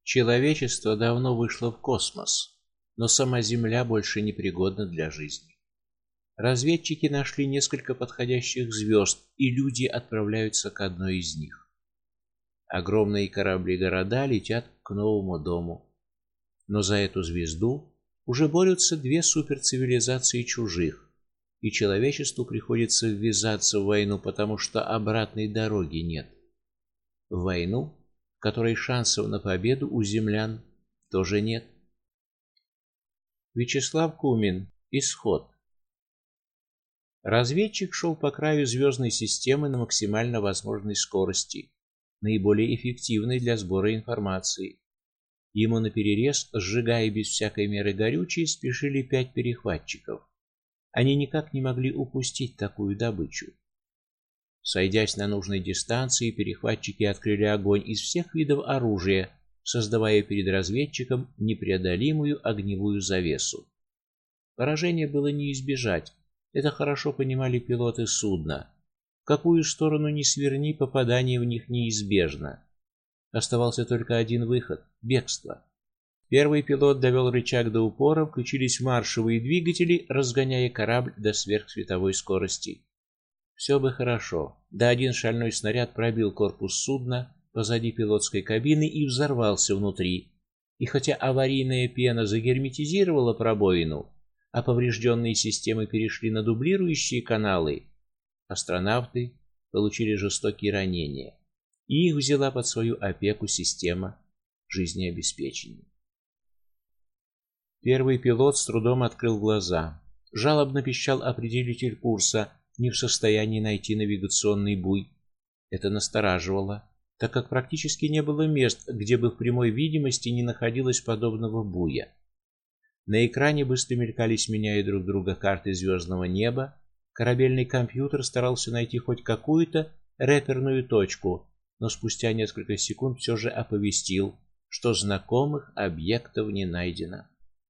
Человечество давно вышло в космос, но сама Земля больше не пригодна для жизни. Разведчики нашли несколько подходящих звезд, и люди отправляются к одной из них. Огромные корабли-города летят к новому дому. Но за эту звезду уже борются две суперцивилизации чужих, и человечеству приходится ввязаться в войну, потому что обратной дороги нет. В войну, в которой шансов на победу у землян тоже нет. Вячеслав Кумин. Исход. Разведчик шел по краю звездной системы на максимально возможной скорости, наиболее эффективной для сбора информации. Ему наперерез, сжигая без всякой меры горючее, спешили 5 перехватчиков. Они никак не могли упустить такую добычу. Сойдясь на нужной дистанции, перехватчики открыли огонь из всех видов оружия, создавая перед разведчиком непреодолимую огневую завесу. Поражения было не избежать. Это хорошо понимали пилоты судна. В какую сторону ни сверни, попадание в них неизбежно. Оставался только один выход бегство. Первый пилот довел рычаг до упора, включились маршевые двигатели, разгоняя корабль до сверхсветовой скорости. Все бы хорошо. Да один шальной снаряд пробил корпус судна позади пилотской кабины и взорвался внутри. И хотя аварийная пена загерметизировала пробоину, а поврежденные системы перешли на дублирующие каналы, астронавты получили жестокие ранения, и их взяла под свою опеку система жизнеобеспечения. Первый пилот с трудом открыл глаза. Жалобно пищал определитель курса, не в состоянии найти навигационный буй. Это настораживало, так как практически не было мест, где бы в прямой видимости не находилось подобного буя. На экране быстро мелькали, сменяя друг друга, карты звездного неба. Корабельный компьютер старался найти хоть какую-то реперную точку, но спустя несколько секунд все же оповестил, что знакомых объектов не найдено.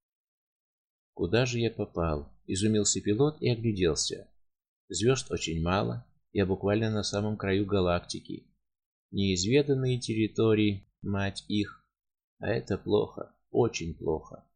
Куда же я попал? Изумился пилот и огляделся. Звезд очень мало, я буквально на самом краю галактики. Неизведанные территории, мать их. А это плохо, очень плохо.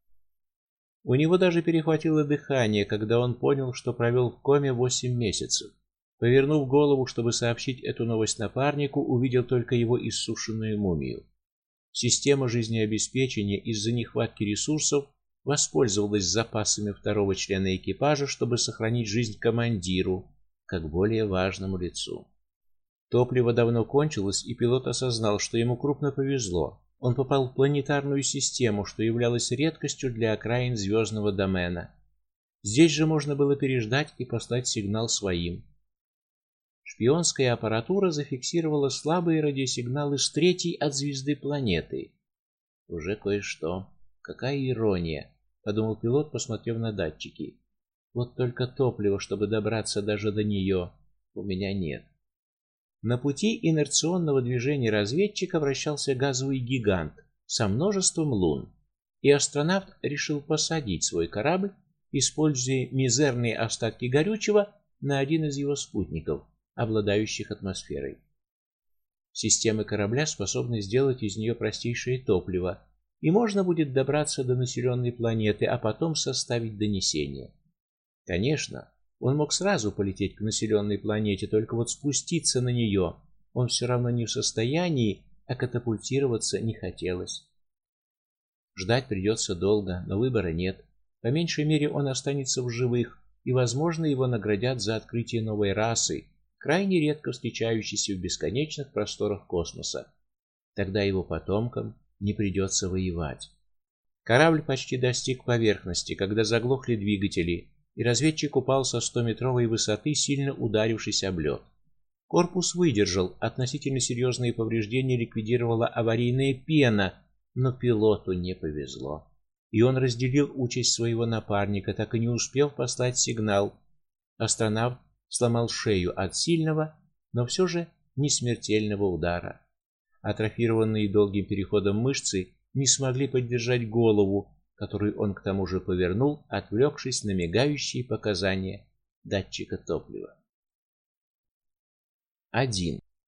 У него даже перехватило дыхание, когда он понял, что провел в коме 8 месяцев. Повернув голову, чтобы сообщить эту новость напарнику, увидел только его иссушенную мумию. Система жизнеобеспечения из-за нехватки ресурсов воспользовалась запасами второго члена экипажа, чтобы сохранить жизнь командиру, как более важному лицу. Топливо давно кончилось, и пилот осознал, что ему крупно повезло. Он попал в планетарную систему, что являлось редкостью для окраин звездного домена. Здесь же можно было переждать и послать сигнал своим. Шпионская аппаратура зафиксировала слабые радиосигналы с третьей от звезды планеты. Уже кое-что. Какая ирония, подумал пилот, посмотрев на датчики. Вот только топлива, чтобы добраться даже до нее, у меня нет. На пути инерционного движения разведчика вращался газовый гигант со множеством лун, и астронавт решил посадить свой корабль, используя мизерные остатки горючего, на один из его спутников, обладающих атмосферой. Системы корабля способны сделать из нее простейшее топливо, и можно будет добраться до населенной планеты, а потом составить донесение. Конечно, он мог сразу полететь к населенной планете, только вот спуститься на нее он все равно не в состоянии, а катапультироваться не хотелось. Ждать придется долго, но выбора нет. По меньшей мере он останется в живых, и, возможно, его наградят за открытие новой расы, крайне редко встречающейся в бесконечных просторах космоса. Тогда его потомкам не придется воевать. Корабль почти достиг поверхности, когда заглохли двигатели, и разведчик упал со 100-метровой высоты, сильно ударившись об лед. Корпус выдержал, относительно серьезные повреждения ликвидировала аварийная пена, но пилоту не повезло. И он разделил участь своего напарника, так и не успев послать сигнал. Астронавт сломал шею от сильного, но все же не смертельного удара. Атрофированные долгим переходом мышцы не смогли поддержать голову, которую он к тому же повернул, отвлекшись на мигающие показания датчика топлива. 1.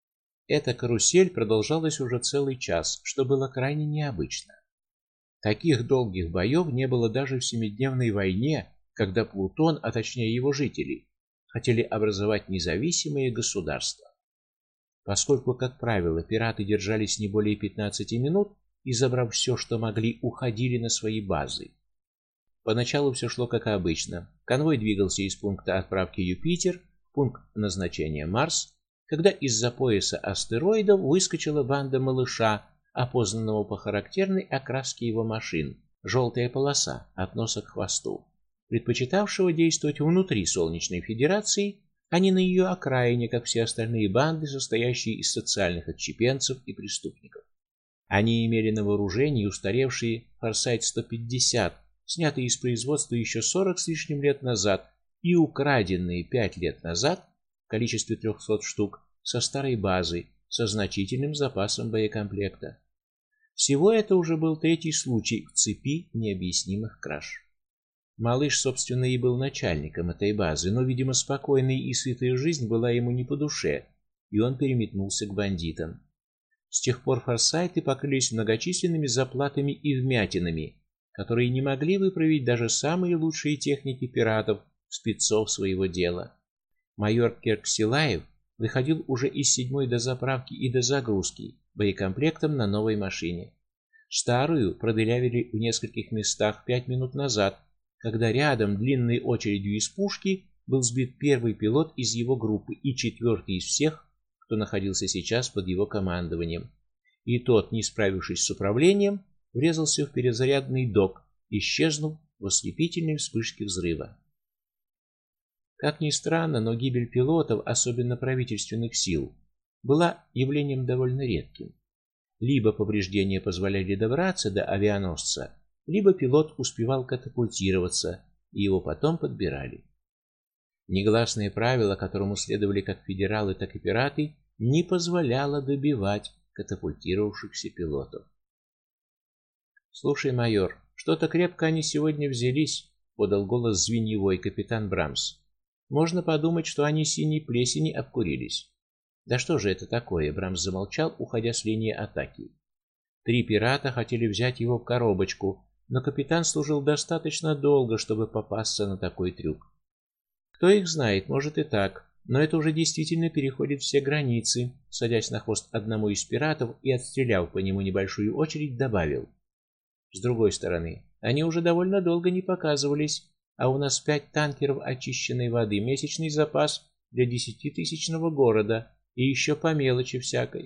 Эта карусель продолжалась уже целый час, что было крайне необычно. Таких долгих боев не было даже в Семидневной войне, когда Плутон, а точнее его жители, хотели образовать независимое государство. Поскольку, как правило, пираты держались не более 15 минут и, забрав все, что могли, уходили на свои базы. Поначалу все шло как обычно. Конвой двигался из пункта отправки Юпитер в пункт назначения Марс, когда из-за пояса астероидов выскочила банда малыша, опознанного по характерной окраске его машин, желтая полоса от носа к хвосту, предпочитавшего действовать внутри Солнечной Федерации, а не на ее окраине, как все остальные банды, состоящие из социальных отщепенцев и преступников. Они имели на вооружении устаревшие Форсайт 150, снятые из производства еще 40 с лишним лет назад и украденные 5 лет назад в количестве 300 штук со старой базы со значительным запасом боекомплекта. Всего это уже был третий случай в цепи необъяснимых краж. Малыш, собственно, и был начальником этой базы, но, видимо, спокойная и сытая жизнь была ему не по душе, и он переметнулся к бандитам. С тех пор форсайты покрылись многочисленными заплатами и вмятинами, которые не могли выправить даже самые лучшие техники пиратов, спецов своего дела. Майор Керксилаев выходил уже из 7-й дозаправки и дозагрузки боекомплектом на новой машине. Старую продырявили в нескольких местах 5 минут назад, когда рядом длинной очередью из пушки был сбит первый пилот из его группы и четвертый из всех, кто находился сейчас под его командованием. И тот, не справившись с управлением, врезался в перезарядный док, исчезнув в ослепительной вспышке взрыва. Как ни странно, но гибель пилотов, особенно правительственных сил, была явлением довольно редким. Либо повреждения позволяли добраться до авианосца, либо пилот успевал катапультироваться, и его потом подбирали. Негласное правило, которому следовали как федералы, так и пираты, не позволяло добивать катапультировавшихся пилотов. "Слушай, майор, что-то крепко они сегодня взялись", подал голос звеньевой капитан Брамс. "Можно подумать, что они синей плесени обкурились". "Да что же это такое?" Брамс замолчал, уходя с линии атаки. 3 пирата хотели взять его в коробочку, но капитан служил достаточно долго, чтобы попасться на такой трюк. Кто их знает, может и так, но это уже действительно переходит все границы. Садясь на хвост одному из пиратов и отстреляв по нему небольшую очередь, добавил: "С другой стороны, они уже довольно долго не показывались, а у нас 5 танкеров очищенной воды, месячный запас для 10-тысячного города и еще по мелочи всякой".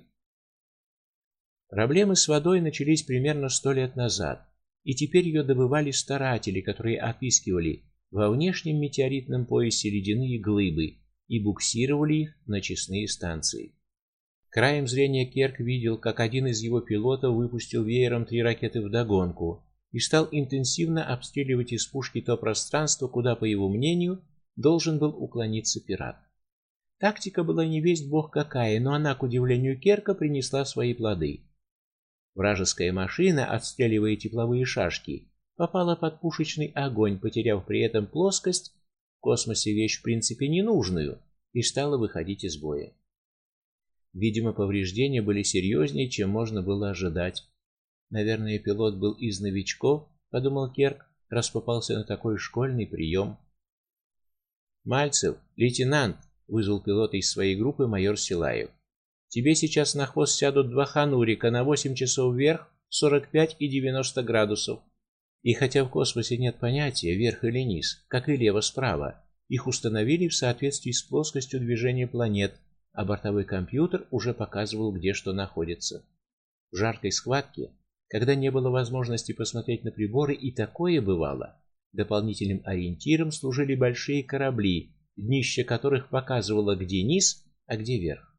Проблемы с водой начались примерно 100 лет назад, и теперь ее добывали старатели, которые отыскивали во внешнем метеоритном поясе ледяные глыбы и буксировали их на честные станции. Краем зрения Керк видел, как один из его пилотов выпустил веером 3 ракеты вдогонку и стал интенсивно обстреливать из пушки то пространство, куда, по его мнению, должен был уклониться пират. Тактика была не весть бог какая, но она, к удивлению Керка, принесла свои плоды. Вражеская машина, отстреливая тепловые шашки, попала под пушечный огонь, потеряв при этом плоскость, в космосе вещь в принципе ненужную, и стала выходить из боя. Видимо, повреждения были серьезнее, чем можно было ожидать. Наверное, пилот был из новичков, подумал Керк, раз попался на такой школьный прием. "Мальцев, лейтенант", вызвал пилота из своей группы майор Силаев. "Тебе сейчас на хвост сядут 2 ханурика на 8 часов вверх, 45 и 90 градусов. И хотя в космосе нет понятия вверх или низ, как и лево-справа, их установили в соответствии с плоскостью движения планет, а бортовой компьютер уже показывал, где что находится. В жаркой схватке, когда не было возможности посмотреть на приборы, и такое бывало, дополнительным ориентиром служили большие корабли, днище которых показывало, где низ, а где верх.